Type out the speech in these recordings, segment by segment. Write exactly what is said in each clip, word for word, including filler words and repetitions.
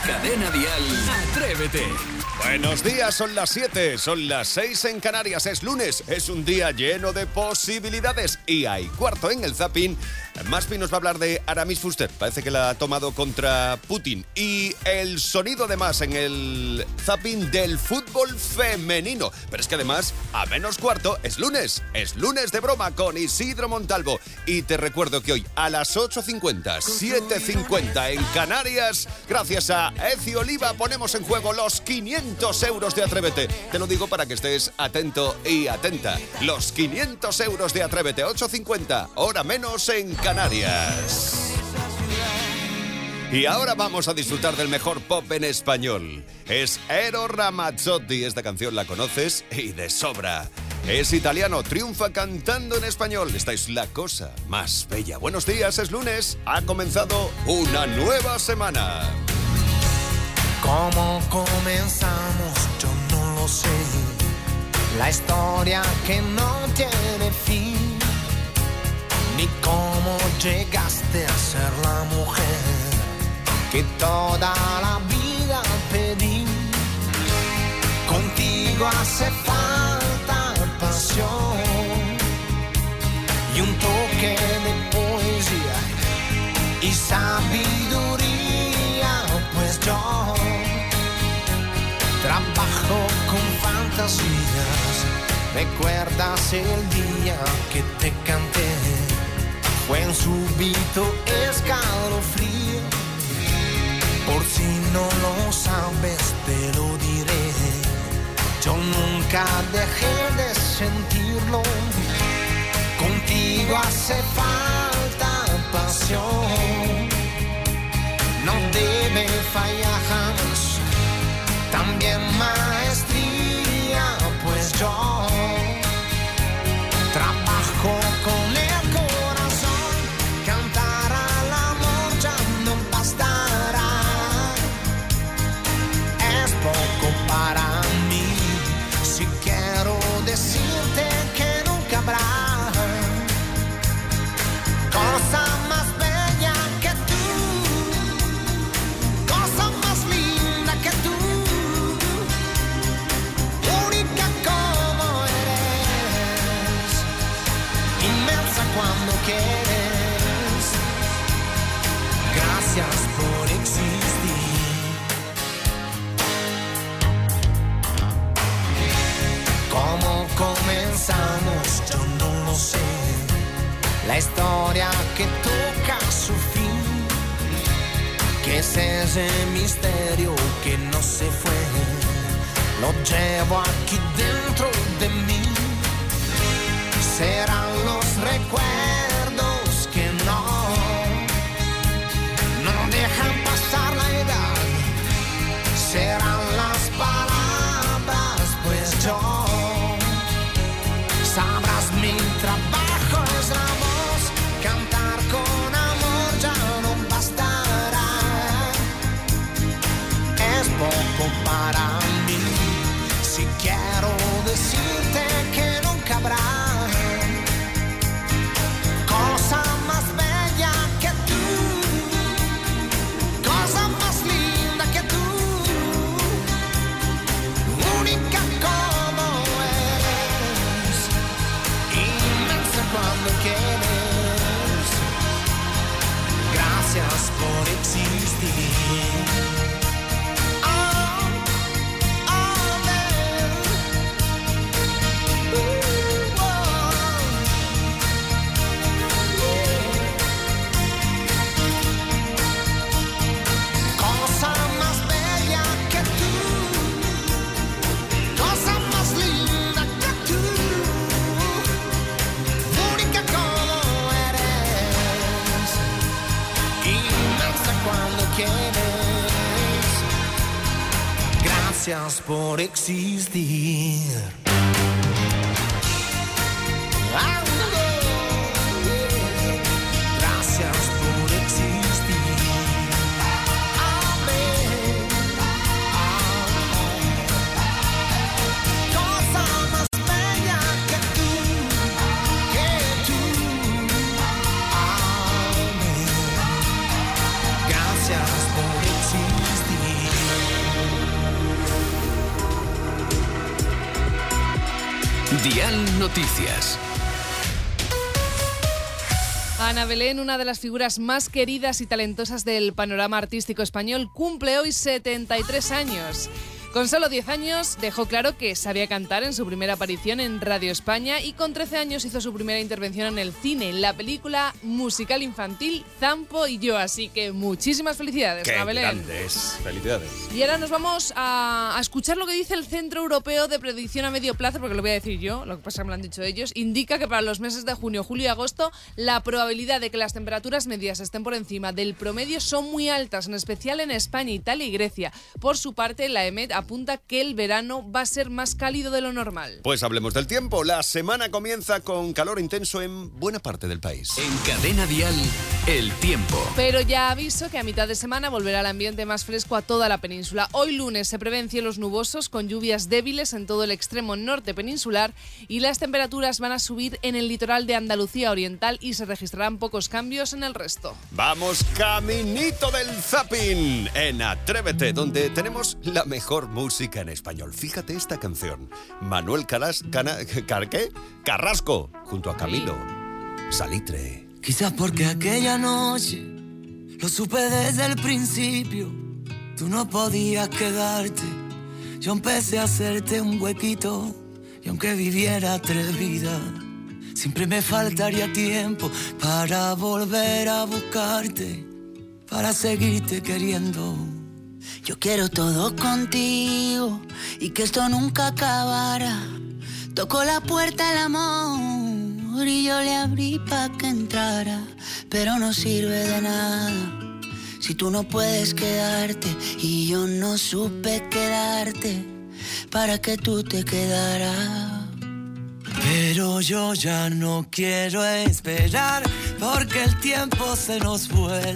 Cadena Dial, Atrévete. Buenos días, son las siete, son las seis en Canarias, es lunes, es un día lleno de posibilidades y hay cuarto en el Zapping. Maspi nos va a hablar de Aramis Fuster, parece que la ha tomado contra Putin, y el sonido además en el Zapping del fútbol femenino. Pero es que además, a menos cuarto, es lunes, es lunes de broma con Isidro Montalvo. Y te recuerdo que hoy a las ocho cincuenta, siete cincuenta en Canarias, gracias a Eci Oliva, ponemos en juego los quinientos euros de Atrévete. Te lo digo para que estés atento y atenta. Los quinientos euros de Atrévete, ocho cincuenta, hora menos en Canarias. Y ahora vamos a disfrutar del mejor pop en español. Es Eros Ramazzotti, esta canción la conoces y de sobra. Es italiano, triunfa cantando en español. Esta es la cosa más bella. Buenos días, es lunes, ha comenzado una nueva semana. ¿Cómo comenzamos? Yo no lo sé. La historia que no tiene fin. Ni cómo llegaste a ser la mujer que toda la vida pedí. Contigo hace falta pasión y un toque de poesía y sabiduría, pues yo trabajo con fantasías. ¿Recuerdas el día que te canté? Fue un súbito escalofrío. Por si no lo sabes, te lo diré. Yo nunca dejé de sentirlo. Contigo hace falta pasión. No debe fallar jamás. También maestría, pues yo trabajo con el corazón. Cantar al amor ya no bastará. Es poco para mí. Si quiero decirte que nunca habrá cosa más bella que tú, cosa más linda que tú, única como eres, inmensa cuando quieres. Gracias por existir. ¿Cómo comenzamos? Yo no lo sé. La historia que toca su fin, que es ese misterio que no se fue, lo llevo aquí dentro de mí. Serán los recuerdos que no, no dejan pasar la edad. Serán las palabras, pues yo sabrás mi trabajo es la voz. Cantar con amor ya no bastará. Es poco para mí. Si quiero decirte que nunca habrá cosa más bella que tú, cosa más linda que tú, única como eres, inmensa cuando quieres. Gracias por existir. Oh, oh, man. Ooh, oh. Cosa más bella que tú, cosa más linda que tú, única como eres, inmensa cuando quieres. Gracias por existir. Gracias por existir. Amén. Cosa más bella que tú, que tú. Amén. Gracias por existir. Dial Noticias. Ana Belén, una de las figuras más queridas y talentosas del panorama artístico español, cumple hoy setenta y tres años. Con solo diez años dejó claro que sabía cantar en su primera aparición en Radio España y con trece años hizo su primera intervención en el cine, en la película musical infantil Zampo y yo. Así que muchísimas felicidades, ¡Qué Ana Belén! grandes! ¡Felicidades! Y ahora nos vamos a, a escuchar lo que dice el Centro Europeo de Predicción a Medio Plazo, porque lo voy a decir yo, lo que pasa que me lo han dicho ellos. Indica que para los meses de junio, julio y agosto la probabilidad de que las temperaturas medias estén por encima del promedio son muy altas, en especial en España, Italia y Grecia. Por su parte, la E M E T apunta que el verano va a ser más cálido de lo normal. Pues hablemos del tiempo. La semana comienza con calor intenso en buena parte del país. En Cadena Dial, el tiempo. Pero ya aviso que a mitad de semana volverá el ambiente más fresco a toda la península. Hoy lunes se prevén cielos nubosos con lluvias débiles en todo el extremo norte peninsular y las temperaturas van a subir en el litoral de Andalucía Oriental y se registrarán pocos cambios en el resto. Vamos caminito del zapping en Atrévete, donde tenemos la mejor música en español. Fíjate esta canción. Manuel Caras, Cana, Car, ¿qué? Carrasco, junto a Camilo. Salitre. Quizás porque aquella noche lo supe desde el principio. Tú no podías quedarte. Yo empecé a hacerte un huequito. Y aunque viviera tres vidas, siempre me faltaría tiempo para volver a buscarte, para seguirte queriendo. Yo quiero todo contigo y que esto nunca acabara. Tocó la puerta el amor y yo le abrí pa' que entrara, pero no sirve de nada si tú no puedes quedarte y yo no supe quedarte para que tú te quedaras. Pero yo ya no quiero esperar porque el tiempo se nos vuela.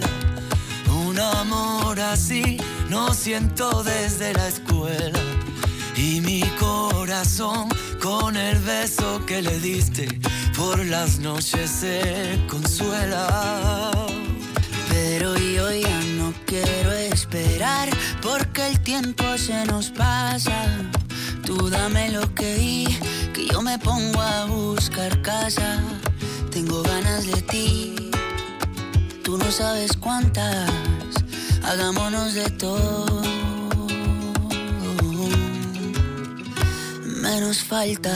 Un amor así no siento desde la escuela. Y mi corazón con el beso que le diste por las noches se consuela. Pero yo ya no quiero esperar porque el tiempo se nos pasa. Tú dame lo que y que yo me pongo a buscar casa. Tengo ganas de ti, tú no sabes cuántas. Hagámonos de todo, menos falta.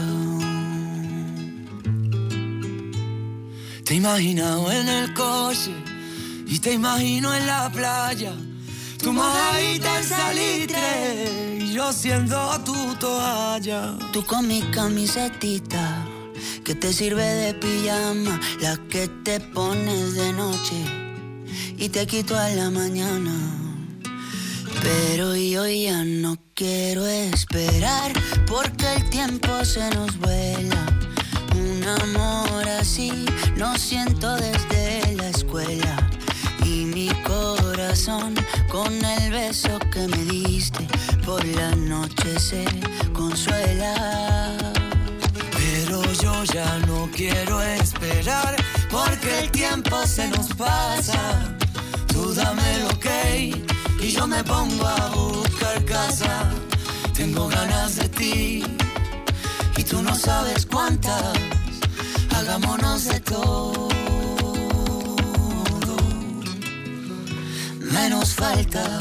Te he imaginado en el coche y te imagino en la playa. Tu mojadita en salitre y yo siendo tu toalla. Tú con mi camisetita que te sirve de pijama, la que te pones de noche y te quito a la mañana. Pero yo ya no quiero esperar porque el tiempo se nos vuela. Un amor así no siento desde la escuela. Y mi corazón con el beso que me diste por la noche se consuela. Pero yo ya no quiero esperar porque el tiempo se nos pasa. Tú dame el ok y yo me pongo a buscar casa. Tengo ganas de ti y tú no sabes cuántas. Hagámonos de todo, menos falta.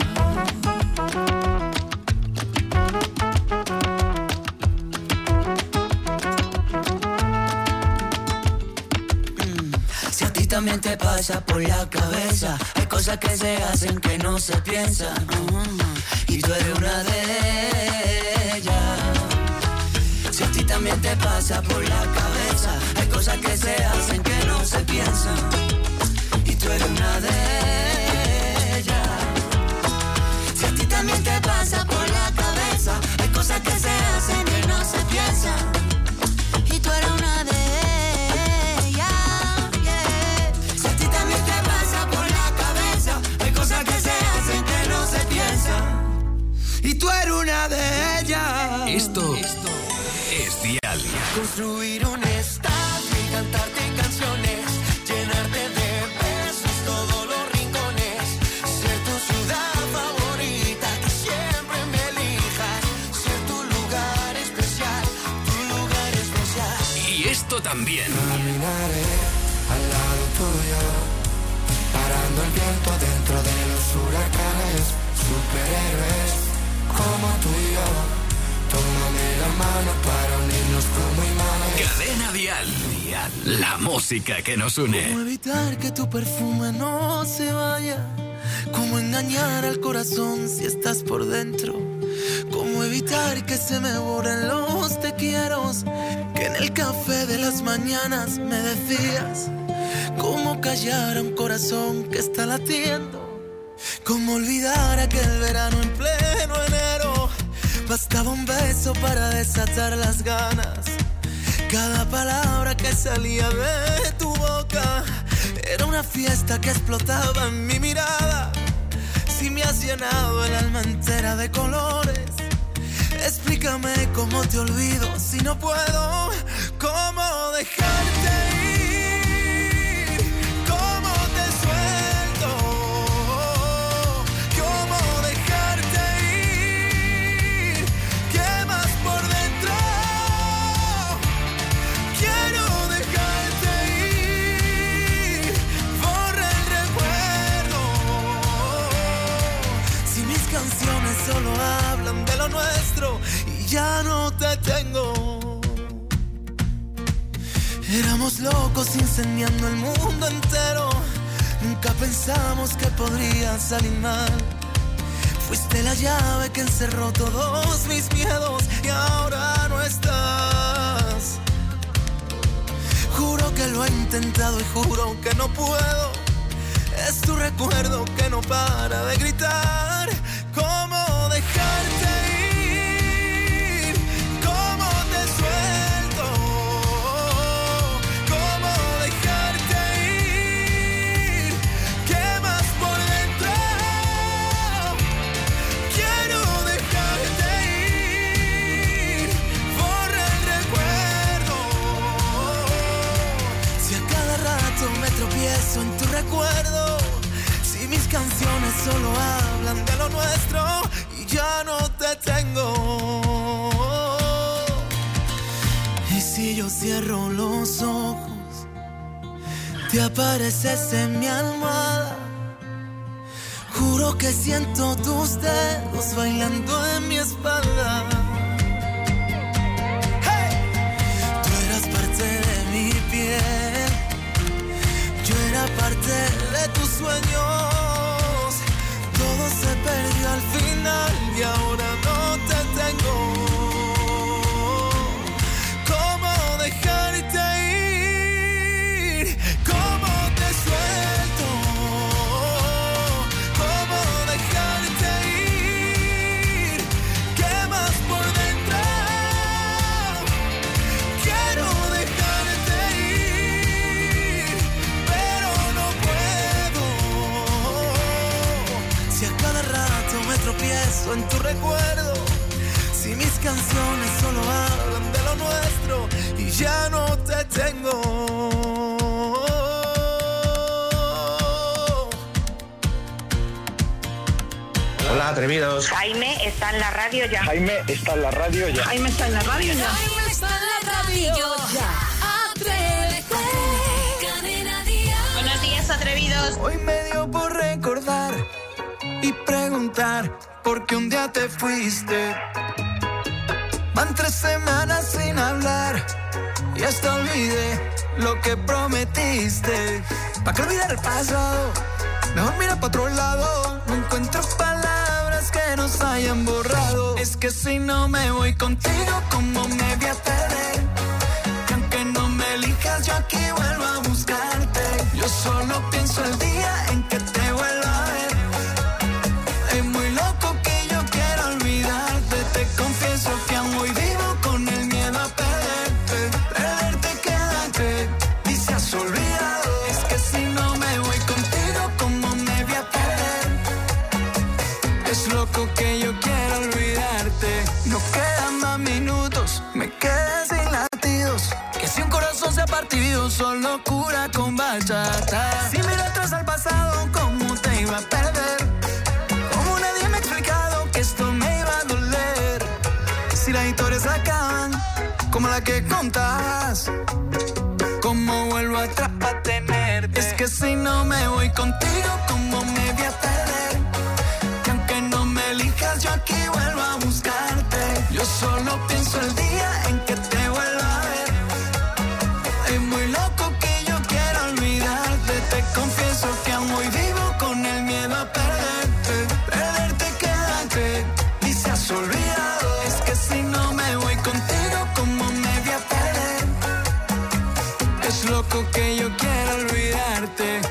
Si a ti también te pasa por la cabeza, hay cosas que se hacen que no se piensan, uh-huh. Y tú eres una de ellas. Si a ti también te pasa por la cabeza, hay cosas que se hacen que no se piensan, y tú eres una de ellas. Si a ti también te pasa por la cabeza, hay cosas que se hacen que no se piensan, y tú eres una de ellas. Yeah. Si a ti también te pasa por la cabeza, hay cosas que se hacen que no se piensan, y tú eres una de ellas. Esto, Esto es Dial. Construir un estadio y cantarte canciones, llenarte de besos todos los rincones, ser tu ciudad favorita, que siempre me elijas, ser tu lugar especial, tu lugar contigo también. Caminaré al lado tuyo, parando el viento dentro de los huracanes. Superhéroes como tú y yo, tómame la mano para unirnos como imanes. Cadena Dial, Dial, la música que nos une. ¿Cómo evitar que tu perfume no se vaya? ¿Cómo engañar al corazón si estás por dentro? ¿Cómo evitar que se me borren los te quieros que en el café de las mañanas me decías? ¿Cómo callar a un corazón que está latiendo? ¿Cómo olvidar aquel verano en pleno enero? Bastaba un beso para desatar las ganas. Cada palabra que salía de tu boca era una fiesta que explotaba en mi mirada. Si me has llenado el alma entera de colores, explícame cómo te olvido si no puedo. ¿Cómo dejarte ir? ¿Cómo te suelto? ¿Cómo dejarte ir? ¿Qué más por dentro? Quiero dejarte ir. Borra el recuerdo. Si mis canciones solo hablan de lo nuestro y ya no te tengo. Éramos locos incendiando el mundo entero. Nunca pensamos que podría salir mal. Fuiste la llave que encerró todos mis miedos y ahora no estás. Juro que lo he intentado y juro que no puedo. Es tu recuerdo que no para de gritar. ¿Cómo dejarte ir? ¿Cómo te suelto? ¿Cómo dejarte ir? ¿Qué más por dentro? Quiero dejarte ir. Borra el recuerdo. Si a cada rato me tropiezo en tu recuerdo, si mis canciones solo hablan de lo nuestro y ya no te tengo. Y si yo cierro los ojos, te apareces en mi almohada. Juro que siento tus dedos bailando en mi espalda. ¡Hey! Tú eras parte de mi piel, yo era parte de tus sueños. Todo se perdió al final y ahora no te tengo. ¿Cómo dejarte ir? ¿Cómo te suelto? ¿Cómo dejarte ir? ¿Qué más por dentro? Quiero dejarte ir, pero no puedo. Si a cada rato me tropiezo en tu recuerdo, si mis canciones solo hablan de lo nuestro y ya no te tengo. Hola, atrevidos. Jaime está en la radio ya. Jaime está en la radio ya. Jaime está en la radio ya. Jaime está en la radio ya. Atrévete. Cadena Dial. Buenos días, atrevidos. Hoy me dio por recordar y preguntar por qué un día te fuiste. Van tres semanas sin hablar y hasta olvidé lo que prometiste. ¿Para qué olvidar el pasado? Mejor mira para otro lado. No encuentro palabras que nos hayan borrado. Es que si no me voy contigo, ¿cómo me voy a perder? Que aunque no me elijas, yo aquí vuelvo a buscarte. Yo solo pienso el día en que te vuelva a ver. Es muy loco que yo quiera olvidarte. Te confieso que aún hoy vivo con el miedo a perderte. Perderte quédate y se has olvidado. Es que si no me voy contigo, ¿cómo me voy a perder? Es loco que yo quiera olvidarte. No quedan más minutos, me quedé sin latidos. Que si un corazón se ha partido, solo cura con bachata. Si miro atrás al pasado, ¿cómo te iba a perder? Como nadie me ha explicado que esto me iba a doler. Si las historias acaban como la que contabas. ¿Cómo vuelvo atrás para tenerte? Es que si no me voy contigo, ¿cómo me voy a perder? Que aunque no me elijas, yo aquí vuelvo a buscarte. Yo solo pienso el día en que te vuelva a ver. Es muy loco que yo quiero olvidarte. Te confieso que aún hoy vivo con el miedo a perderte. Perderte, quédate y se has olvidado. Es que si no me voy contigo, ¿cómo me voy a perder? Es loco que yo quiero olvidarte.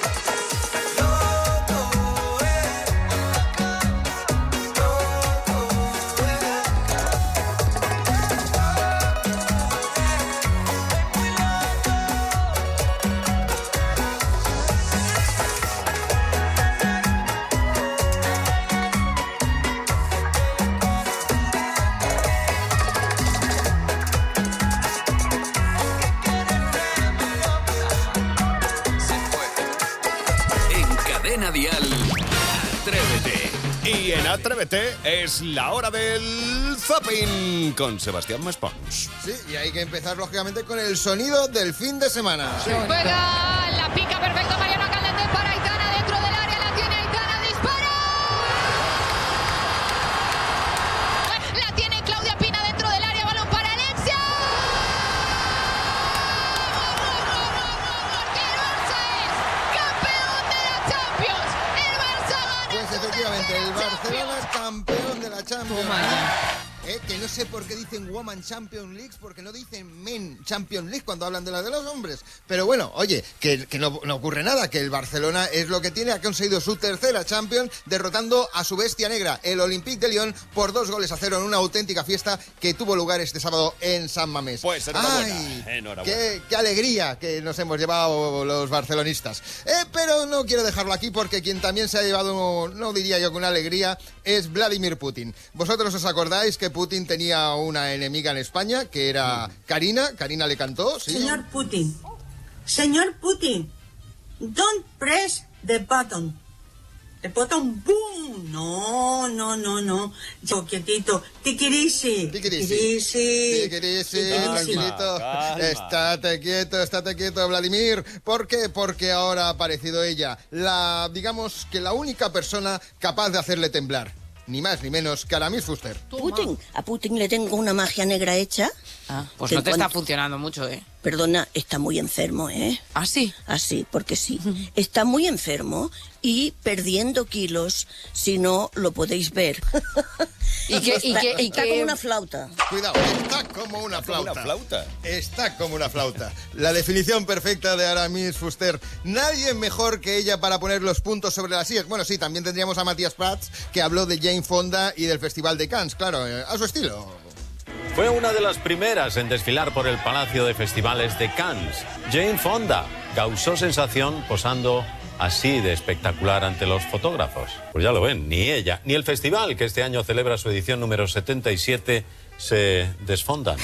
Dial, Atrévete. Y en Atrévete es la hora del zapping con Sebastián Maspons. Sí, y hay que empezar lógicamente con el sonido del fin de semana. Sí. Juega, la pica perfecto Mariano Caldente para Aitana dentro del área, la tiene Aitana, dispara. La tiene Claudia Pina dentro del área, balón para Alexia. Efectivamente, el Barcelona campeón de la Champions League. Eh, que no sé por qué dicen Woman Champions League, porque no dicen Men Champions League cuando hablan de la de los hombres. Pero bueno, oye, que, que no, no ocurre nada, que el Barcelona es lo que tiene, ha conseguido su tercera Champions, derrotando a su bestia negra, el Olympique de Lyon, por dos goles a cero en una auténtica fiesta que tuvo lugar este sábado en San Mamés. Pues enhorabuena, ¡Ay! enhorabuena. Qué, qué alegría que nos hemos llevado los barcelonistas. Eh, pero no quiero dejarlo aquí porque quien también se ha llevado, no diría yo que una alegría, es Vladimir Putin. ¿Vosotros os acordáis que Putin tenía una enemiga en España, que era Karina? Karina le cantó, ¿sí? Señor Putin, señor Putin, don't press the button. The button, boom. No, no, no, no. Yo, quietito. Tiquirisi. Tiquirisi. Tiquirisi, tranquilito. Estate quieto, estate quieto, Vladimir. ¿Por qué? Porque ahora ha aparecido ella, la, digamos que la única persona capaz de hacerle temblar. Ni más ni menos que Aramis Fuster. Putin, a Putin le tengo una magia negra hecha. Ah, pues no te está funcionando mucho, ¿eh? Perdona, está muy enfermo, ¿eh? ¿Ah, sí? Ah, sí, porque sí. Está muy enfermo y perdiendo kilos, si no lo podéis ver. ¿Y qué, está, y qué, y está qué... como una flauta. Cuidado, está como una ¿Está flauta. como una flauta? Está como una flauta. La definición perfecta de Aramis Fuster. Nadie mejor que ella para poner los puntos sobre las sillas. Bueno, sí, también tendríamos a Matías Prats, que habló de Jane Fonda y del Festival de Cannes, claro, a su estilo. Fue una de las primeras en desfilar por el Palacio de Festivales de Cannes. Jane Fonda causó sensación posando así de espectacular ante los fotógrafos. Pues ya lo ven, ni ella, ni el festival, que este año celebra su edición número setenta y siete, se desfondan.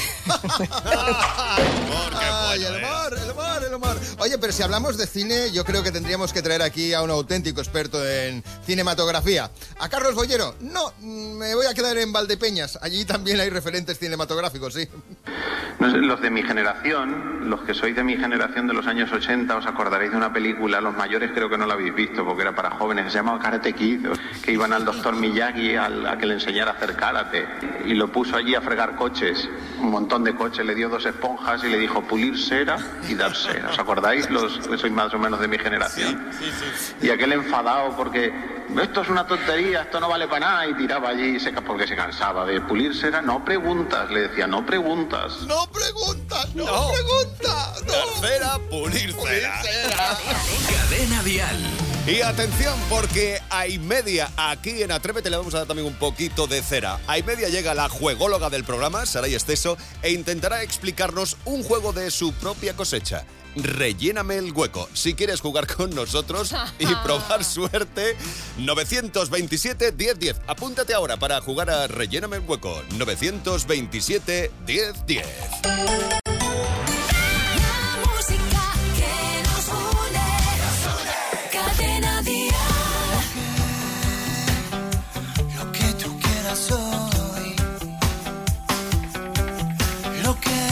Ay, el humor, el humor, el humor. Oye, pero si hablamos de cine, yo creo que tendríamos que traer aquí a un auténtico experto en cinematografía. ¿A Carlos Bollero? No, me voy a quedar en Valdepeñas. Allí también hay referentes cinematográficos, sí. No sé, los de mi generación, los que sois de mi generación de los años ochenta, os acordaréis de una película, los mayores creo que no la habéis visto porque era para jóvenes, que se llamaba Karate Kid, que iban al doctor Miyagi al, a que le enseñara a hacer karate y lo puso allí a fregar coches, un montón de coches, le dio dos esponjas y le dijo pulir cera y dar cera. ¿Os acordáis? Los que sois más o menos de mi generación. Sí, sí, sí. Y aquel enfadado porque esto es una tontería, esto no vale para nada, y tiraba allí seca porque se cansaba de pulir cera. No preguntas, le decía, no preguntas. No preguntas, no, No. preguntas. No. Tercera, pulir cera. Cadena Dial. Y atención, porque a y media aquí en Atrévete le vamos a dar también un poquito de cera. A y media llega la juególoga del programa, Saray Esteso, e intentará explicarnos un juego de su propia cosecha. Relléname el hueco. Si quieres jugar con nosotros y probar suerte, nueve veintisiete, diez diez. Apúntate ahora para jugar a Relléname el hueco. nueve veintisiete, diez diez. Lo que tú quieras hoy, lo que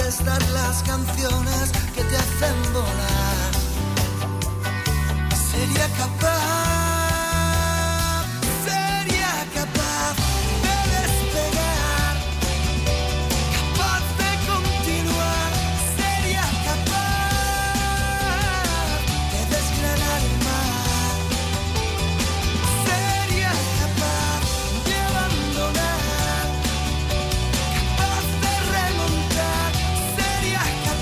contestar las canciones que te hacen volar. Sería capaz, sería capaz de despegar, capaz de continuar, sería capaz de desgranar el mar, sería capaz de abandonar, capaz de remontar, sería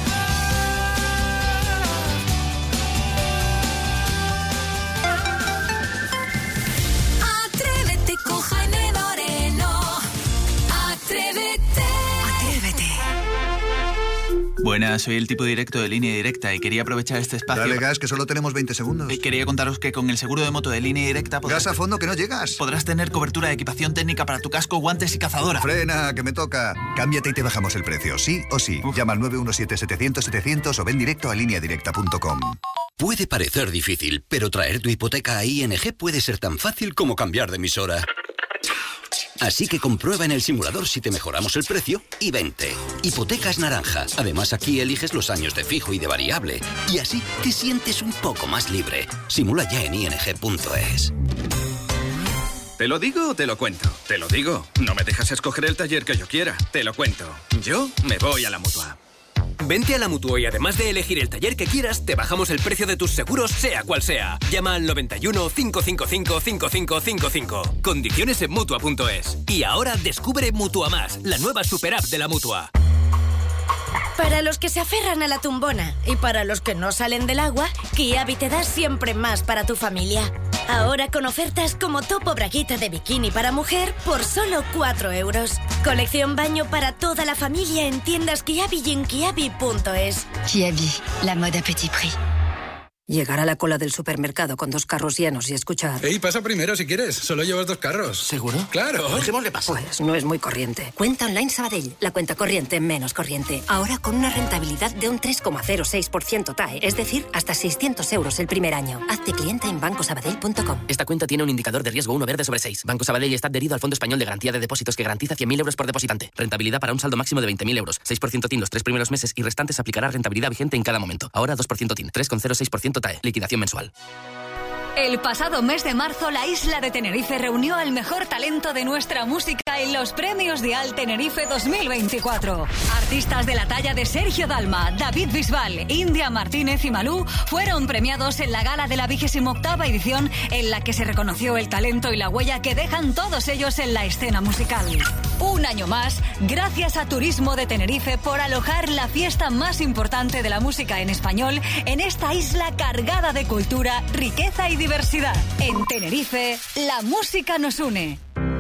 Atrévete con Jaime Moreno. Atrévete. Atrévete. Buenas, soy el tipo directo de Línea Directa y quería aprovechar este espacio... Dale gas, que solo tenemos veinte segundos. Y quería contaros que con el seguro de moto de Línea Directa... podrás... Gas a fondo, que no llegas. Podrás tener cobertura de equipación técnica para tu casco, guantes y cazadora. Frena, que me toca. Cámbiate y te bajamos el precio, sí o sí. Uf. Llama al nueve uno siete, setecientos, setecientos o ven directo a línea directa punto com. Puede parecer difícil, pero traer tu hipoteca a I N G puede ser tan fácil como cambiar de emisora. Así que comprueba en el simulador si te mejoramos el precio y vente. Hipotecas Naranja. Además, aquí eliges los años de fijo y de variable. Y así te sientes un poco más libre. Simula ya en I N G punto es. ¿Te lo digo o te lo cuento? Te lo digo. No me dejas escoger el taller que yo quiera. Te lo cuento. Yo me voy a la Mutua. Vente a la Mutua y además de elegir el taller que quieras, te bajamos el precio de tus seguros, sea cual sea. Llama al noventa y uno, cinco cinco cinco, cinco cinco cinco cinco. Condiciones en Mutua punto es. Y ahora descubre Mutua Más, la nueva super app de la Mutua. Para los que se aferran a la tumbona y para los que no salen del agua, Kiabi te da siempre más para tu familia. Ahora con ofertas como topo braguita de bikini para mujer por solo cuatro euros. Colección baño para toda la familia en tiendas Kiabi y en kiabi punto es. Kiabi, la moda petit prix. Llegar a la cola del supermercado con dos carros llenos y escuchar... Ey, pasa primero si quieres. Solo llevas dos carros. ¿Seguro? ¡Claro! Dejémosle pasar. Pues no es muy corriente. Cuenta Online Sabadell. La cuenta corriente menos corriente. Ahora con una rentabilidad de un tres coma cero seis por ciento T A E. Es decir, hasta seiscientos euros el primer año. Hazte cliente en banco sabadell punto com. Esta cuenta tiene un indicador de riesgo uno verde sobre seis. Banco Sabadell está adherido al Fondo Español de Garantía de Depósitos que garantiza cien mil euros por depositante. Rentabilidad para un saldo máximo de veinte mil euros. seis por ciento T I N los tres primeros meses y restantes aplicará rentabilidad vigente en cada momento. Ahora dos por ciento T I N. tres coma cero seis por ciento T A E. Liquidación mensual. El pasado mes de marzo, la isla de Tenerife reunió al mejor talento de nuestra música en los premios Dial Tenerife dos mil veinticuatro. Artistas de la talla de Sergio Dalma, David Bisbal, India Martínez y Malú fueron premiados en la gala de la vigésima octava edición, en la que se reconoció el talento y la huella que dejan todos ellos en la escena musical. Un año más, gracias a Turismo de Tenerife por alojar la fiesta más importante de la música en español en esta isla cargada de cultura, riqueza y diversidad. En Tenerife, la música nos une.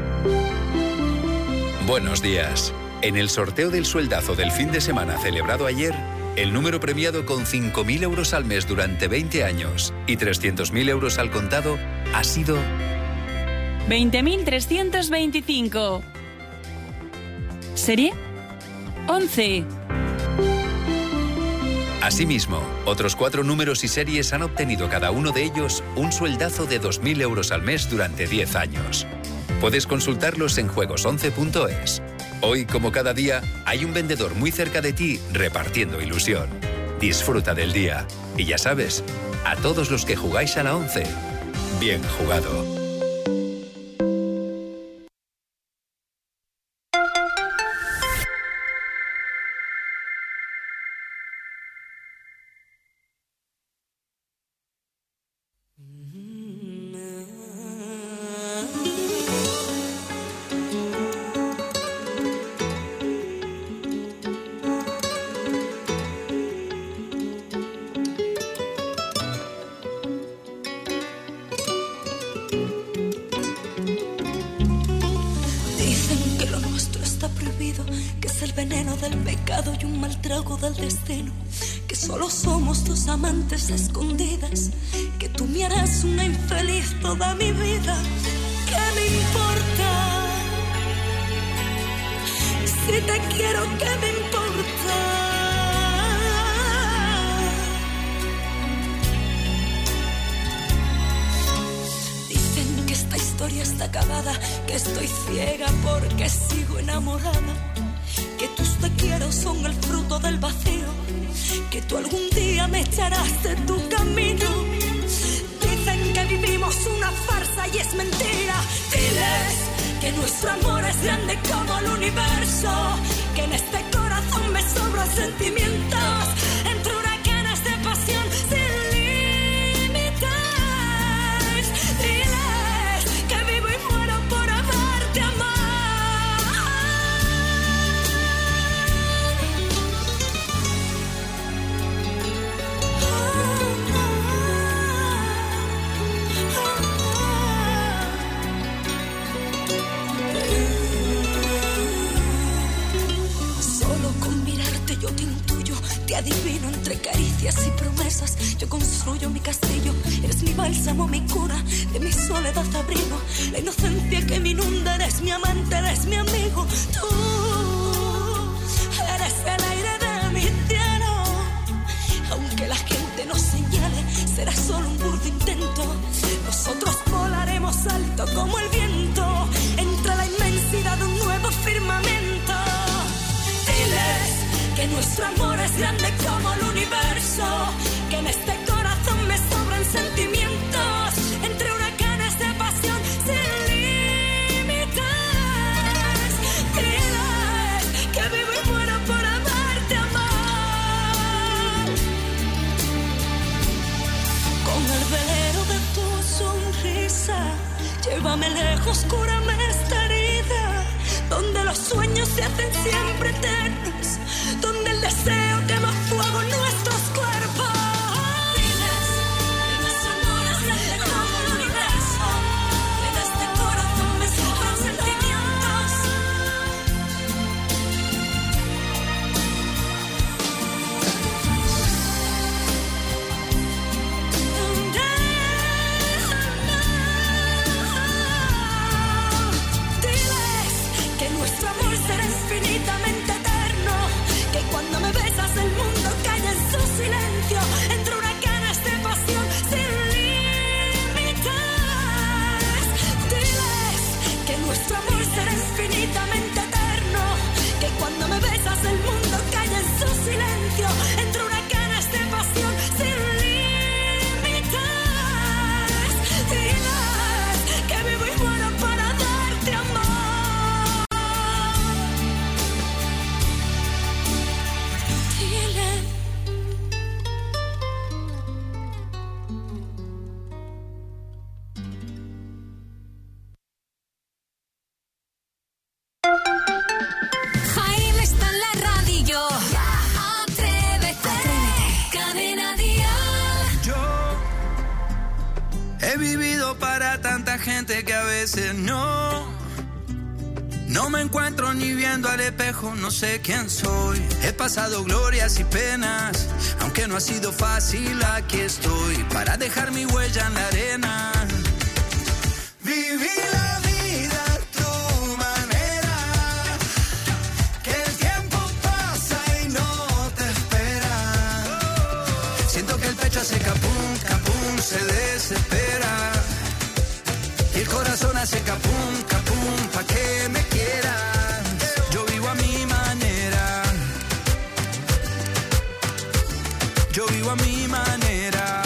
Buenos días. En el sorteo del sueldazo del fin de semana celebrado ayer, el número premiado con cinco mil euros al mes durante veinte años y trescientos mil euros al contado ha sido... veinte mil trescientos veinticinco. ¿Serie? once. Asimismo, otros cuatro números y series han obtenido cada uno de ellos un sueldazo de dos mil euros al mes durante diez años. Puedes consultarlos en juegos once punto es. Hoy, como cada día, hay un vendedor muy cerca de ti repartiendo ilusión. Disfruta del día. Y ya sabes, a todos los que jugáis a la once, bien jugado. Amantes escondidas, que tú me harás una infeliz toda mi vida. ¿Qué me importa? Si te quiero, ¿qué me importa? Dicen que esta historia está acabada, que estoy ciega porque sigo enamorada, que tus tantos te quiero son el fruto del vacío que tú algún día me echarás de tu camino. Dicen que vivimos una farsa y es mentira. Diles que nuestro amor es grande como el universo, que en este corazón me sobran sentimientos entre huracanes de pasión sin límites. Diles que vivo y muero por amarte, amar. Yo te intuyo, te adivino entre caricias y promesas. Yo construyo mi castillo, eres mi bálsamo, mi cura, de mi soledad abrigo. La inocencia que me inunda, eres mi amante, eres mi amigo. Tú eres el aire de mi cielo. Aunque la gente nos señale, será solo un burdo intento. Nosotros volaremos alto como el viento, entre la inmensidad de un nuevo firmamento. Diles que nuestro amor es grande como el universo, que en este corazón me sobran sentimientos entre huracanes de pasión sin límites. Diles que vivo y muero por amarte, amar. Con el velero de tu sonrisa, llévame lejos, cúrame esta herida, donde los sueños se hacen siempre eternos, donde el deseo quema fuego en nuestros cuerpos. Diles que nuestro amor es grande como el universo, que en este corazón me sobran sentimientos. Diles que nuestro amor será infinitamente eterno, que cuando me besas el mundo calla en su silencio, entre huracanes de pasión sin límites. Diles que nuestro amor será infinitamente eterno, que cuando me besas el mundo calla en su silencio, entre huracanes de pasión sin límites. Diles que vivo y muero para darte amor. Jaime está en la radio. Atrévete. Cadena Dial. Yo he vivido para tanta gente que a veces no. No me encuentro ni viendo al espejo, no sé quién soy. He pasado glorias y penas, aunque no ha sido fácil, aquí estoy para dejar mi huella en la arena. Viví la vida a tu manera, que el tiempo pasa y no te espera. Siento que el pecho hace capum, capum, se desespera. Y el corazón hace capum, capum, pa' que me quieras. Yo vivo a mi manera. Yo vivo a mi manera.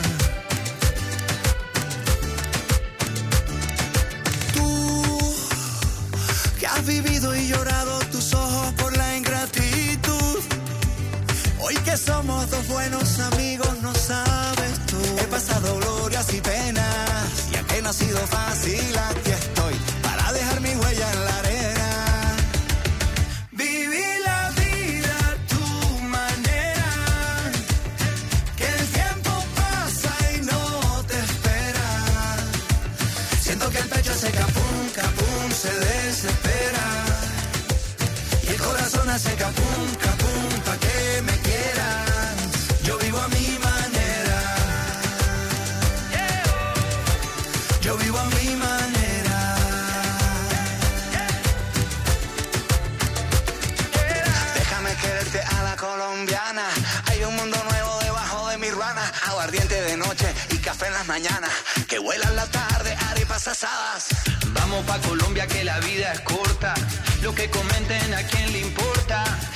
Tú, que has vivido y llorado tus ojos por la ingratitud. Hoy que somos dos buenos amigos, no sabes tú. He pasado glorias y penas, y aunque no ha sido fácil, aquí estoy para dejar mi huella en la arena. Viví la vida a tu manera, que el tiempo pasa y no te espera. Siento que el pecho hace capum, capum, se desespera. Y el corazón hace capum, capum, pa' que me quieras. Yo vivo a mi manera. Yo vivo a mi manera. Déjame quererte a la colombiana. Hay un mundo nuevo debajo de mi ruana. Aguardiente de noche y café en las mañanas. Que vuelan la tarde, arepas asadas. Vamos pa' Colombia que la vida es corta. Lo que comenten a quién le importa.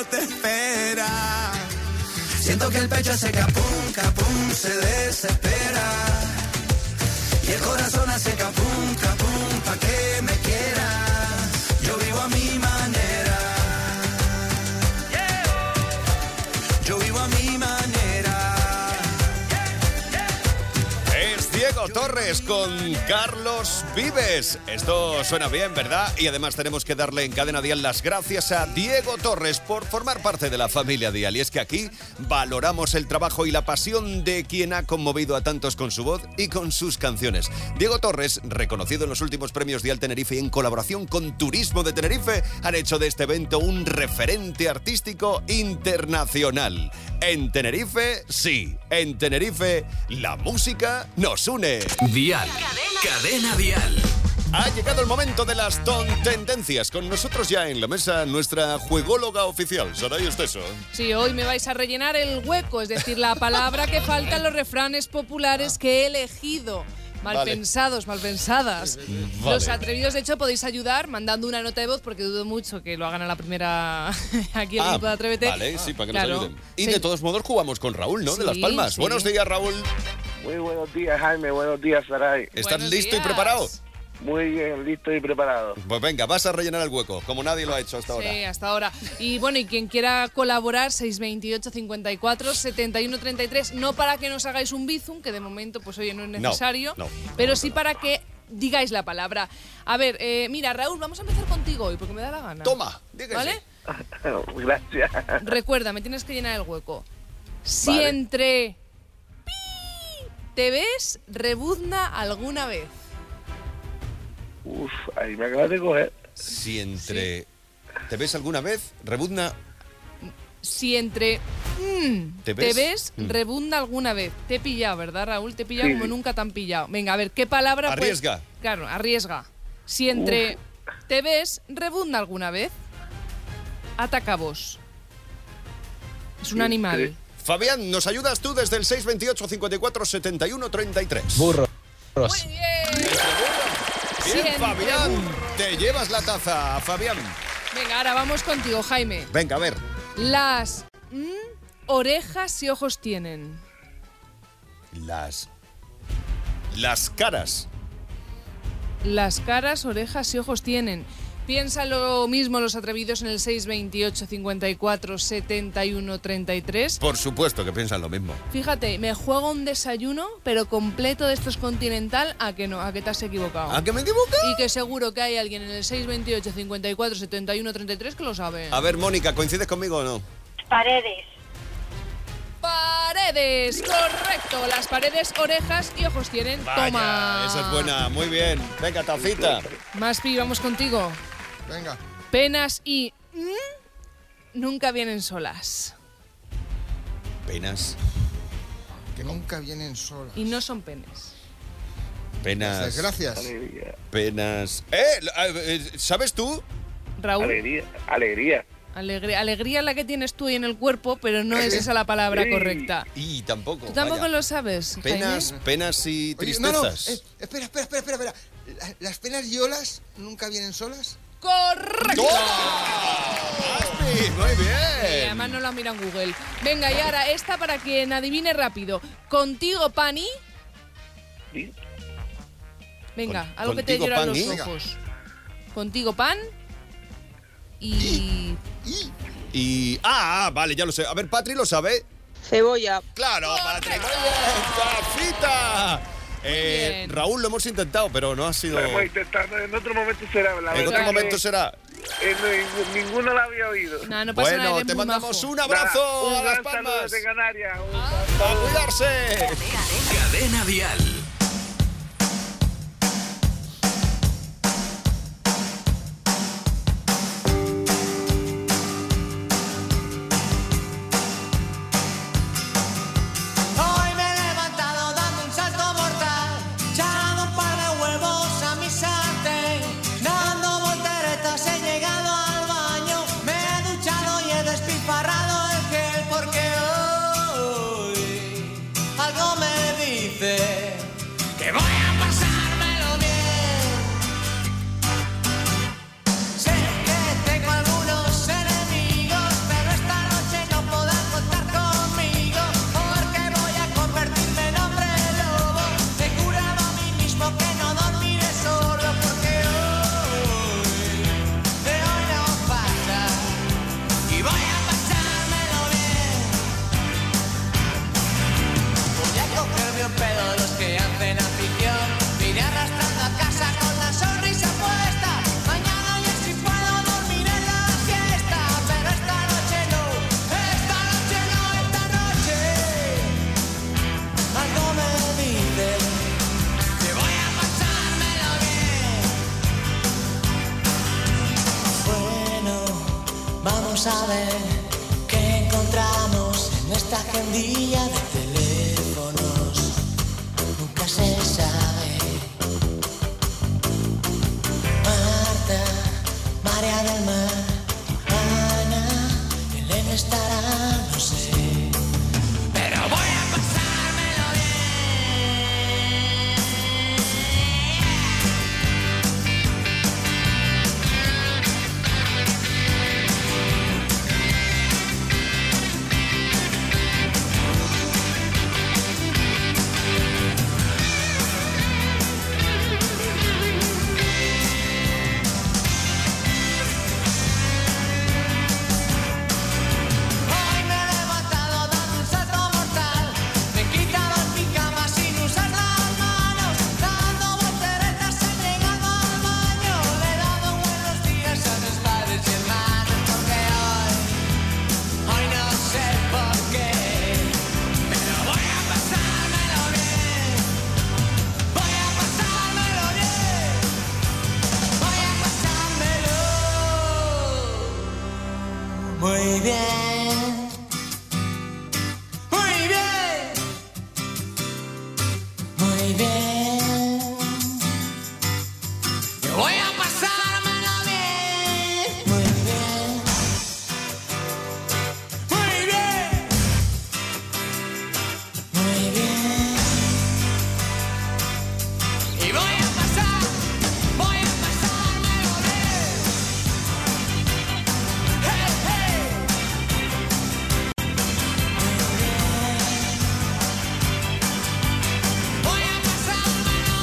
te espera. Siento que el pecho hace capum, capum, se desespera. Y el corazón hace capum, capum, pa' que me quieras. Yo vivo a mi manera. Yo vivo a mi manera. Es Diego Torres con Carlos Vives. Esto suena bien, ¿verdad? Y además tenemos que darle en Cadena Dial las gracias a Diego Torres por formar parte de la familia Dial. Y es que aquí valoramos el trabajo y la pasión de quien ha conmovido a tantos con su voz y con sus canciones. Diego Torres, reconocido en los últimos premios Dial Tenerife y en colaboración con Turismo de Tenerife, han hecho de este evento un referente artístico internacional. En Tenerife, sí. En Tenerife, la música nos une. Dial. Cadena Dial. Ha llegado el momento de las tontendencias. Con nosotros ya en la mesa nuestra juególoga oficial, Saray Esteso. Sí, hoy me vais a rellenar el hueco, es decir, la palabra que falta en los refranes populares que he elegido. Mal Vale. pensados, mal pensadas. Vale. Los atrevidos, de hecho, podéis ayudar mandando una nota de voz, porque dudo mucho que lo hagan a la primera aquí en el Ah, equipo de Atrévete. vale, sí, para que Claro. nos ayuden. Y Sí. de todos modos jugamos con Raúl, ¿no? de Las Sí, Palmas. sí. Buenos días, Raúl. Muy buenos días, Jaime. Buenos días, Saray. ¿Estás Buenos listo días. y preparado? Muy bien, listo y preparado. Pues venga, vas a rellenar el hueco, como nadie lo ha hecho hasta ahora. Sí, hasta ahora. Y bueno, y quien quiera colaborar, seis veintiocho, cincuenta y cuatro, setenta y uno, treinta y tres, no para que nos hagáis un bizum, que de momento, pues oye, no es necesario, no, pero sí para que digáis la palabra. A ver, eh, mira, Raúl, vamos a empezar contigo hoy, porque me da la gana. Toma, dígase. ¿Vale? Gracias. Recuerda, me tienes que llenar el hueco. Si Vale. entre pi te ves, rebuzna alguna vez. Uf, ahí me acabas de coger. Si entre... ¿Te ves alguna vez? Rebuzna... Si entre mm, ¿Te te ves? ves, Mm. rebunda alguna vez. Te he pillado, ¿verdad, Raúl? Te he pillado Sí, como sí. nunca te han pillado. Venga, a ver, ¿qué palabra? pues- Arriesga. Claro, arriesga. Si entre te ves, rebunda alguna vez. Ataca vos. Es un Sí, animal. sí. Fabián, ¿nos ayudas tú desde el seis veintiocho, cincuenta y cuatro, setenta y uno, treinta y tres? Burro. Muy bien. Bien, Siempre Fabián, burro. te llevas la taza, Fabián. Venga, ahora vamos contigo, Jaime. Venga, a ver. Las mm, orejas y ojos tienen. Las... Las caras. Las caras, orejas y ojos tienen. Piensa lo mismo los atrevidos en el seis veintiocho, cincuenta y cuatro, setenta y uno, treinta y tres. Por supuesto que piensan lo mismo. Fíjate, me juego un desayuno, pero completo de estos continental, a que no, a que te has equivocado. ¿A que me equivoco? Y que seguro que hay alguien en el seis veintiocho, cincuenta y cuatro, setenta y uno, treinta y tres que lo sabe. A ver, Mónica, ¿coincides conmigo o no? Paredes. Paredes, correcto. Las paredes, orejas y ojos tienen. Vaya, Toma. esa es buena. Muy bien. Venga, tacita. Más pi, vamos contigo. Venga. Penas y mm, nunca vienen solas. Penas. Que nunca vienen solas. Y no son penes. Penas. Desgracias. Alegría. Penas. ¿Eh? eh, ¿Sabes tú? Raúl. Alegría. Alegría. Alegría, alegría la que tienes tú ahí en el cuerpo, pero no es esa la palabra Sí. correcta. Y tampoco. ¿Tú tampoco vaya. lo sabes, Penas, Jaime? penas y Oye, no, no, tristezas. eh, espera, espera, espera, espera, espera. ¿La- ¿Las penas y olas nunca vienen solas? ¡Correcto! ¡Aspi! Muy Eh, bien. además no la mira en Google. Venga, y ahora esta para quien adivine rápido. Contigo, Pani. Sí. Venga, Con- algo que te contigo, llora Pani. los ojos. Contigo, Pan. Y... Y... Ah, ah, vale, ya lo sé. A ver, Patri, ¿lo sabe? Cebolla. ¡Claro, Patri! ¡Muy bien! ¡Tacita! Eh, bien. Raúl, lo hemos intentado, pero no ha sido... Lo hemos intentado. En otro momento será. La En verdad otro que, momento será. eh, no, ninguno la había oído. No, no pasa nada, Bueno, eres te muy mandamos majo. un abrazo Nada, un a Las gran saludo Palmas. desde Canarias. Un ¡A cuidarse! Cadena Dial. Hoy me he levantado dando un salto mortal, echando un par de huevos a mi sartén, dando volteretas he llegado al baño, me he duchado y he despilfarrado el gel porque hoy algo me dice sabe qué encontramos en nuestra agendilla de teléfonos. Nunca se sabe. Marta, María del Mar, Ana, Elena estará, no sé. Pero voy a pasármelo muy bien, muy bien, muy bien. Yo voy a pasármelo bien, muy bien, muy bien, muy bien. Y voy a pasar, voy a pasármelo bien. Hey, hey. Voy a pasármelo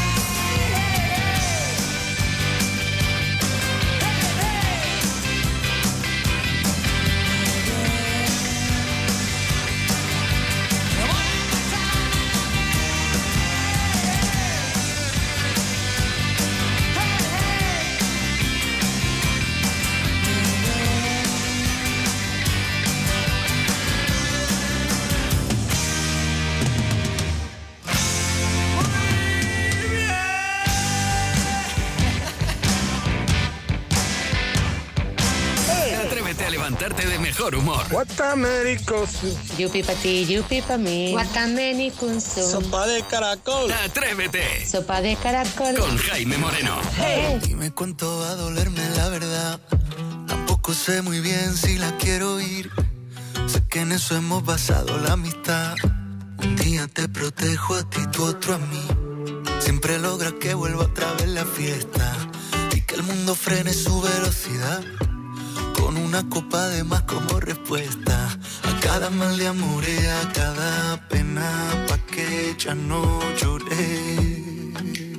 Atrévete a levantarte de mejor humor. Yupi pa' ti, yupi pa' mí. Guatameni con su. Sopa de caracol. Atrévete. Sopa de caracol. Con Jaime Moreno. Hey. Dime cuánto va a dolerme la verdad. Tampoco sé muy bien si la quiero ir. Sé que en eso hemos basado la amistad. Un día te protejo a ti, tú otro a mí. Siempre logras que vuelva otra vez la fiesta y que el mundo frene su velocidad. Con una copa de más como respuesta a cada mal de amor y a cada pena, pa' que ya no lloré.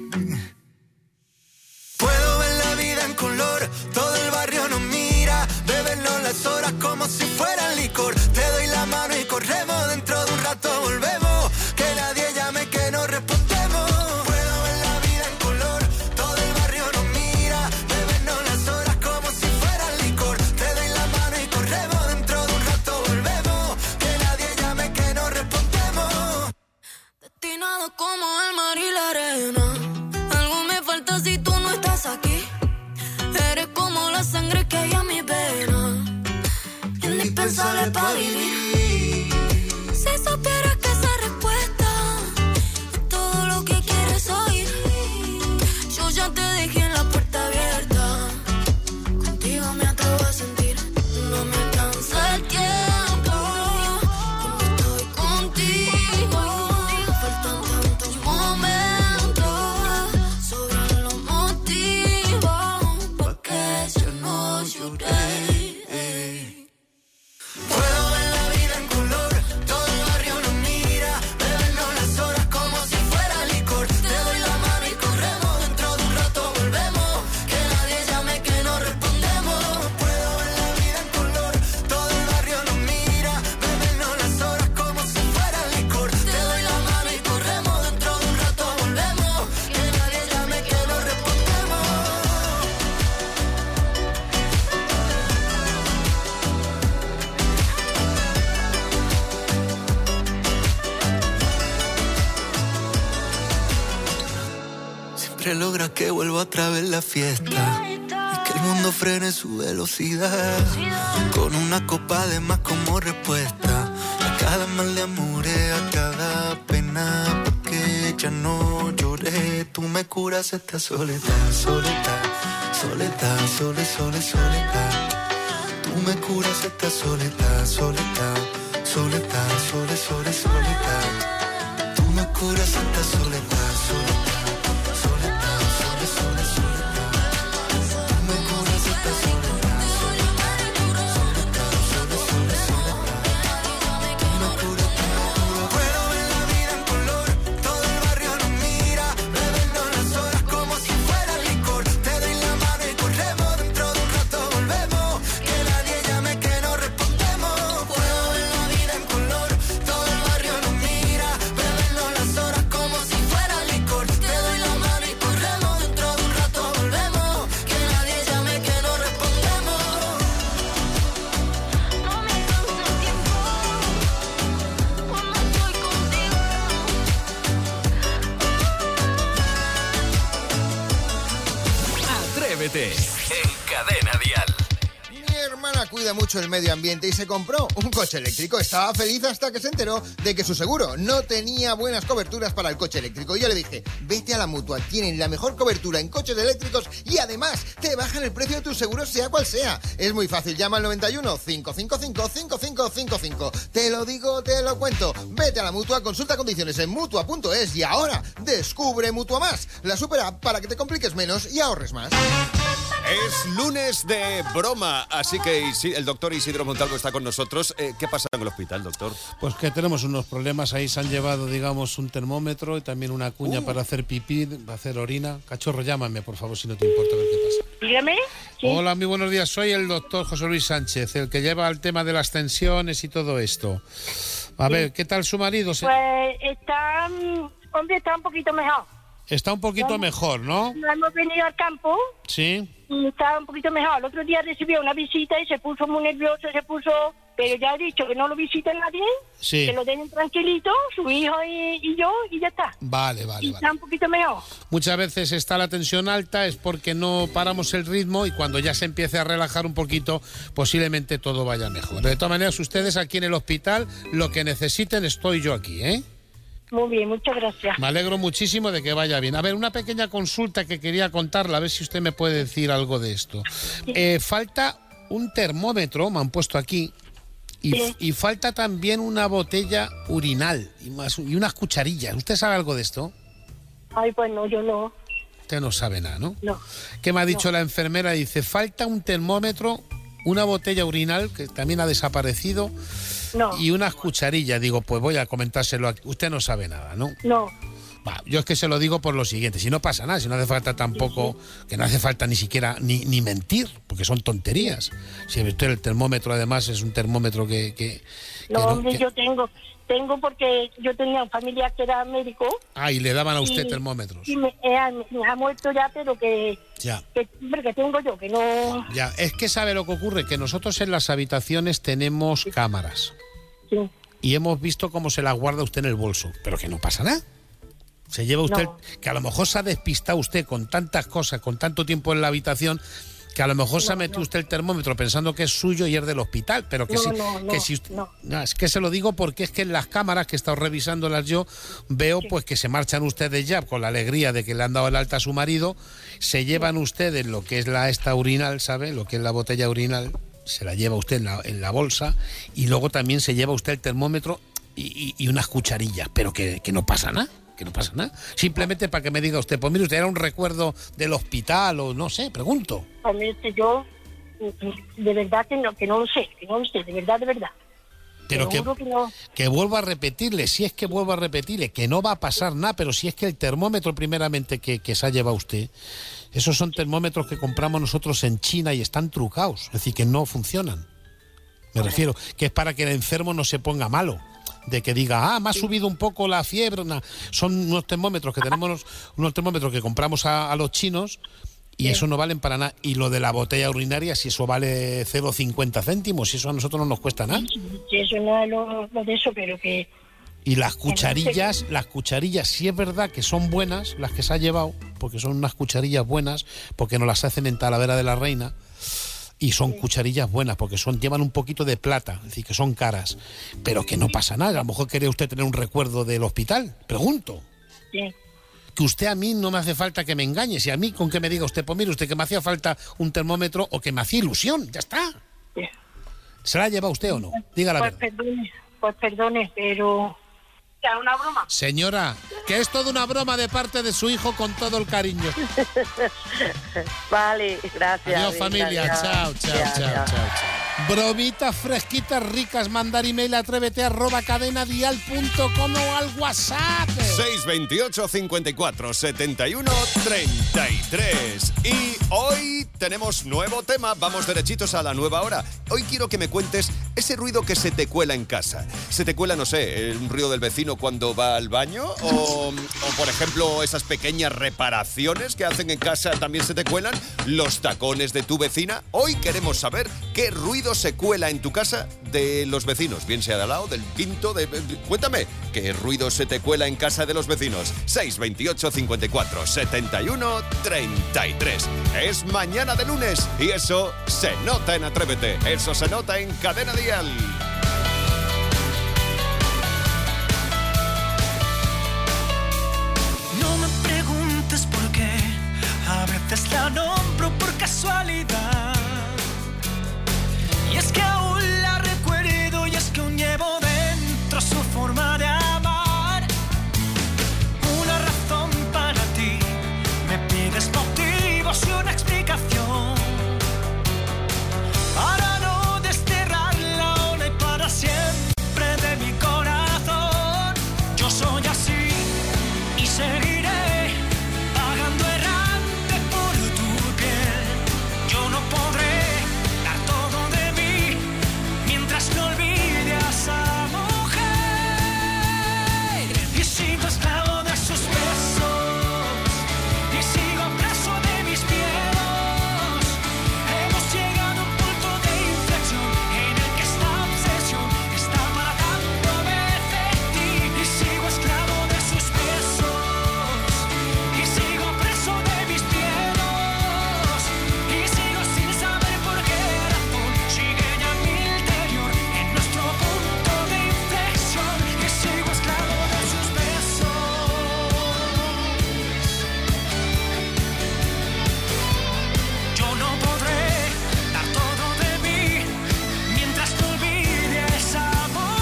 Puedo ver la vida en color, todo el barrio nos mira, bebernos las horas como si fueran licor. Te doy la mano y corremos, dentro de un rato volvemos, que nadie llame que no respondemos. Puedo ver la vida en color, todo el barrio nos mira, bebernos las horas como si fueran licor. Te doy la mano y corremos, dentro de un rato volvemos, que nadie llame que no respondemos. Destinado como el mar y la arena. Algo me falta si tú no estás aquí. Eres como la sangre que hay en mi vena, indispensable para vivir. Si supieras que esa respuesta es todo lo que quieres oír. Yo ya te dejé en la puerta abierta. Contigo me atrevo a sentir. No me alcanza el tiempo cuando estoy contigo. Faltan tantos momentos, sobran los motivos pa' que yo no lloré. Puedo ver la vida en color, todo el barrio nos mira, bebernos las horas como si fuera licor. Te doy la mano y corremos, dentro de un rato volvemos, que nadie llame que no respondemos. Puedo ver la vida en color, todo el barrio nos mira, bebernos las horas como si fuera licor. Te doy la mano y corremos, dentro de un rato volvemos, que nadie llame que no respondemos. Siempre logra que vuelva otra vez la fiesta y que el mundo frene su velocidad. Con una copa de más como respuesta a cada mal de amores, a cada pena, porque ya no lloré. Tú me curas esta soledad, soledad, soledad, sole, sole, soledad. Tú me curas esta soledad, soledad, soledad, sole, sole, soledad. Tú me curas esta soledad, soledad, soledad, sole, sole, soledad. Tú me curas esta soledad, soledad, soledad, sole, sole, soledad. Tú me curas, tú me curas. Puedo ver la vida en color, todo el barrio nos mira, bebiendo las horas como si fuera licor. Te doy la mano y corremos, dentro de un rato volvemos. Que nadie llame que no respondemos. Puedo ver la vida en color, todo el barrio nos mira, bebiendo las horas como si fuera licor. Te doy la mano y corremos, dentro de un rato volvemos. Que nadie llame que no respondemos. No me canso el tiempo cuando estoy contigo. Atrévete en Cadena Dial. Mi hermana cuida mucho el medio ambiente y se compró un coche eléctrico. Estaba feliz hasta que se enteró de que su seguro no tenía buenas coberturas para el coche eléctrico. Y yo le dije, vete a la Mutua, tienen la mejor cobertura en coches eléctricos y además te bajan el precio de tus seguros sea cual sea. Es muy fácil, llama al noventa y uno, cinco cinco cinco, cinco cinco cinco cinco. Te lo digo, te lo cuento. Vete a la Mutua, consulta condiciones en mutua punto es y ahora descubre Mutua Más, la super app para que te compliques menos y ahorres más. Es lunes de broma, así que Isi- el doctor Isidro Montalvo está con nosotros. Eh, ¿Qué pasa en el hospital, doctor? Pues que tenemos unos problemas. Ahí se han llevado, digamos, un termómetro y también una cuña uh. para hacer pipí, para hacer orina. Cachorro, llámame, por favor, si no te importa, a ver qué pasa. Dígame. Sí. Hola, muy buenos días. Soy el doctor José Luis Sánchez, el que lleva el tema de las tensiones y todo esto. A sí. ver, ¿qué tal su marido? Pues está, hombre, está un poquito mejor. Está un poquito ¿No? mejor, ¿no? No hemos venido al campo. Sí. Y está un poquito mejor. El otro día recibió una visita y se puso muy nervioso, se puso... Pero ya he dicho que no lo visite nadie, sí. que lo dejen tranquilito, su hijo y, y yo, y ya está. Vale, vale, y vale. está un poquito mejor. Muchas veces está la tensión alta, es porque no paramos el ritmo y cuando ya se empiece a relajar un poquito, posiblemente todo vaya mejor. De todas maneras, ustedes aquí en el hospital, lo que necesiten, estoy yo aquí, ¿eh? Muy bien, muchas gracias. Me alegro muchísimo de que vaya bien. A ver, una pequeña consulta que quería contarla, a ver si usted me puede decir algo de esto. Sí. Eh, falta un termómetro, me han puesto aquí, y, sí. y falta también una botella urinal y, más, y unas cucharillas. ¿Usted sabe algo de esto? Ay, pues no, yo no. Usted no sabe nada, ¿no? No. ¿Qué me ha dicho no. la enfermera? Dice, falta un termómetro, una botella urinal, que también ha desaparecido, no. y unas cucharillas. Digo, pues voy a comentárselo aquí. Usted no sabe nada, ¿no? No. Va, yo es que se lo digo por lo siguiente, si no pasa nada, si no hace falta tampoco, sí, sí. que no hace falta ni siquiera ni, ni mentir, porque son tonterías. Si usted el termómetro además es un termómetro que... que no, que no hombre, que... yo tengo, tengo porque yo tenía un familiar que era médico. Ah, y le daban a usted y, termómetros. Y me, eh, me ha muerto ya, pero que... Ya. Que, hombre, que tengo yo, que no... Ya, es que sabe lo que ocurre, que nosotros en las habitaciones tenemos sí. cámaras. Sí. Y hemos visto cómo se las guarda usted en el bolso, pero que no pasa nada. Se lleva usted, no. que a lo mejor se ha despistado usted con tantas cosas, con tanto tiempo en la habitación, que a lo mejor no, se ha metido no. usted el termómetro pensando que es suyo y es del hospital, pero que no, si, no, que no, si usted, no. no, es que se lo digo porque es que en las cámaras que he estado revisándolas yo, veo sí. pues que se marchan ustedes ya con la alegría de que le han dado el alta a su marido, se llevan sí. ustedes lo que es la esta urinal, ¿sabe? Lo que es la botella urinal, se la lleva usted en la, en la bolsa y luego también se lleva usted el termómetro y, y, y unas cucharillas, pero que, que no pasa nada. Que no pasa nada. Simplemente para que me diga usted, pues mire usted, era un recuerdo del hospital o no sé, pregunto. Hombre, yo de verdad que no, que no lo sé, que no lo sé, de verdad, de verdad. Pero que, que, no. que vuelvo a repetirle, si es que vuelvo a repetirle, que no va a pasar nada, pero si es que el termómetro primeramente que, que se ha llevado usted, esos son termómetros que compramos nosotros en China y están trucados, es decir, que no funcionan. Me vale. refiero, que es para que el enfermo no se ponga malo. De que diga, ah, me ha sí. subido un poco la fiebre. Nah. Son unos termómetros que tenemos, unos, unos termómetros que compramos a, a los chinos y sí. eso no valen para nada. Y lo de la botella urinaria, si eso vale cero coma cincuenta céntimos, si eso a nosotros no nos cuesta nada. Sí, eso no es lo, lo de eso, pero que... Y las cucharillas, las cucharillas sí es verdad que son buenas, las que se ha llevado, porque son unas cucharillas buenas, porque nos las hacen en Talavera de la Reina, y son cucharillas buenas, porque son llevan un poquito de plata, es decir, que son caras, pero que no pasa nada. A lo mejor quiere usted tener un recuerdo del hospital, pregunto. Sí. Que usted a mí no me hace falta que me engañe, si a mí con que me diga usted, pues mire usted que me hacía falta un termómetro o que me hacía ilusión, ya está. Sí. ¿Se la lleva usted o no? Diga la Pues verdad. perdone, pues perdone, pero... ¿Es una broma? Señora, que es toda una broma de parte de su hijo con todo el cariño. Vale, gracias. Adiós, venga, familia. adiós. Chao, chao, Ya, chao, ya. chao, chao. Bromitas fresquitas, ricas, mandar email a atrévete arroba cadenadial punto com o al WhatsApp. seis veintiocho, cincuenta y cuatro, setenta y uno, treinta y tres. Y hoy tenemos nuevo tema. Vamos derechitos a la nueva hora. Hoy quiero que me cuentes ese ruido que se te cuela en casa. Se te cuela, no sé, un ruido del vecino cuando va al baño o, o por ejemplo, esas pequeñas reparaciones que hacen en casa también se te cuelan. Los tacones de tu vecina. Hoy queremos saber qué ruido se cuela en tu casa de los vecinos, bien sea de al lado, del quinto, de, de- cuéntame, ¿qué ruido se te cuela en casa de los vecinos? seis veintiocho, cincuenta y cuatro, setenta y uno, treinta y tres. Es mañana de lunes y eso se nota en Atrévete, eso se nota en Cadena Dial. No me preguntes por qué, a veces la nombro por casualidad. Y es que aún la recuerdo y es que aún llevo dentro su forma de amar. Una razón para ti, me pides motivos y una explicación. Para no desterrarla ahora y para siempre de mi corazón. Yo soy así y seguiré vagando errante por tu piel. Yo no podré dar todo de mí mientras no olvide a esa mujer. Y sigo esclavo de sus besos y sigo preso de mis miedos. Hemos llegado a un punto de inflexión en el que esta obsesión está para tanto de ti. Y sigo esclavo de sus besos y sigo preso de mis miedos. Y sigo sin saber por qué razón sigue ya mi interior en nuestro punto de inflexión. Y sigo esclavo de sus besos. Yo no podré dar todo de mí mientras no olvide a esa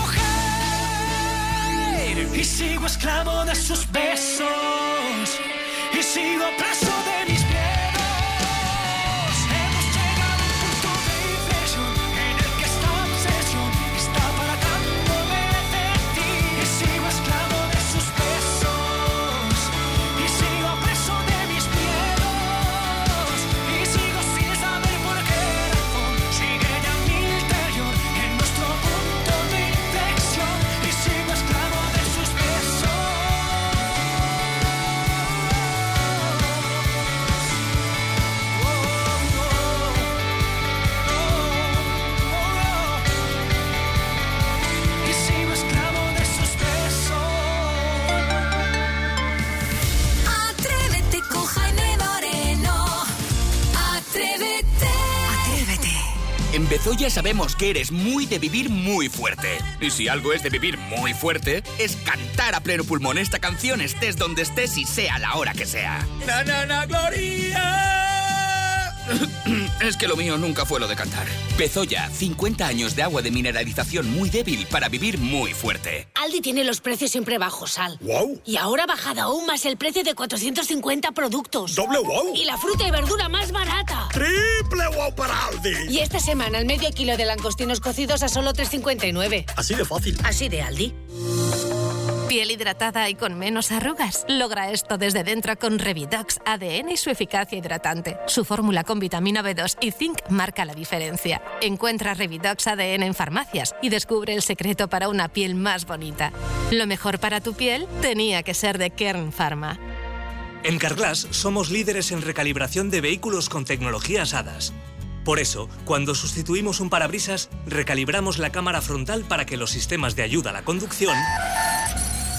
mujer. Y sigo esclavo de sus besos y sigo preso de mis miedos. Hemos llegado a un punto de inflexión en el que esta obsesión está para tanto de ti. Y sigo esclavo de sus besos y sigo preso de mis miedos. Y sigo sin saber por qué razón sigue ya mi interior en nuestro punto de inflexión. Y sigo esclavo de sus besos. Y sigo esclavo de sus besos. Atrévete con Jaime Moreno. Atrévete. Atrévete. En Bezoya sabemos que eres muy de vivir muy fuerte. Y si algo es de vivir muy fuerte, es cantar a pleno pulmón esta canción estés donde estés y sea la hora que sea. ¡Na, na, na, Gloria! Es que lo mío nunca fue lo de cantar. Bezoya, cincuenta años de agua de mineralización muy débil para vivir muy fuerte. Aldi tiene los precios siempre bajos, Sal. ¡Wow! Y ahora ha bajado aún más el precio de cuatrocientos cincuenta productos. ¡Doble wow! Y la fruta y verdura más barata. ¡Triple wow para Aldi! Y esta semana el medio kilo de langostinos cocidos a solo tres cincuenta y nueve. Así de fácil. Así de Aldi. Piel hidratada y con menos arrugas. Logra esto desde dentro con Revidox A D N y su eficacia hidratante. Su fórmula con vitamina B dos y zinc marca la diferencia. Encuentra Revidox A D N en farmacias y descubre el secreto para una piel más bonita. Lo mejor para tu piel tenía que ser de Kern Pharma. En Carglass somos líderes en recalibración de vehículos con tecnologías H A D A S. Por eso, cuando sustituimos un parabrisas, recalibramos la cámara frontal para que los sistemas de ayuda a la conducción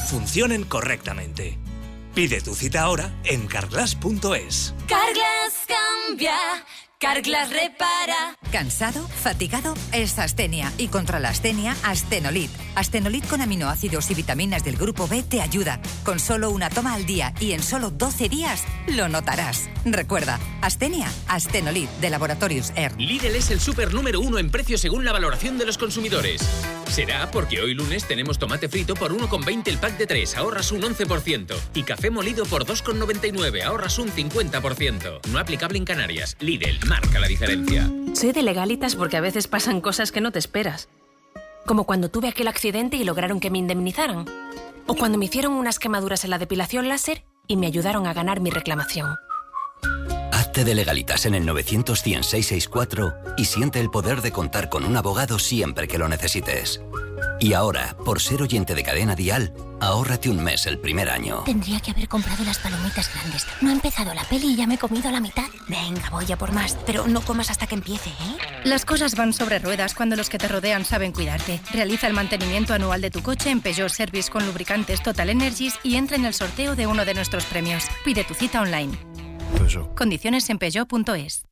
funcionen correctamente. Pide tu cita ahora en carglass punto es. Carglass cambia, Carglass repara. ¿Cansado? ¿Fatigado? Es astenia. Y contra la astenia, Astenolit. Astenolit con aminoácidos y vitaminas del grupo B te ayuda. Con solo una toma al día y en solo doce días, lo notarás. Recuerda, astenia, Astenolit de Laboratorios E R. Lidl es el súper número uno en precio según la valoración de los consumidores. Será porque hoy lunes tenemos tomate frito por uno con veinte el pack de tres, ahorras un once por ciento. Y café molido por dos con noventa y nueve, ahorras un cincuenta por ciento. No aplicable en Canarias. Lidl, marca la diferencia. Soy de Legalitas porque a veces pasan cosas que no te esperas. Como cuando tuve aquel accidente y lograron que me indemnizaran. O cuando me hicieron unas quemaduras en la depilación láser y me ayudaron a ganar mi reclamación. Hazte de Legalitas en el novecientos cien seiscientos sesenta y cuatro y siente el poder de contar con un abogado siempre que lo necesites. Y ahora, por ser oyente de Cadena Dial, ahórrate un mes el primer año. Tendría que haber comprado las palomitas grandes. No ha empezado la peli y ya me he comido la mitad. Venga, voy a por más, pero no comas hasta que empiece, ¿eh? Las cosas van sobre ruedas cuando los que te rodean saben cuidarte. Realiza el mantenimiento anual de tu coche en Peugeot Service con lubricantes Total Energies y entra en el sorteo de uno de nuestros premios. Pide tu cita online. Peugeot. Condiciones en peugeot punto es.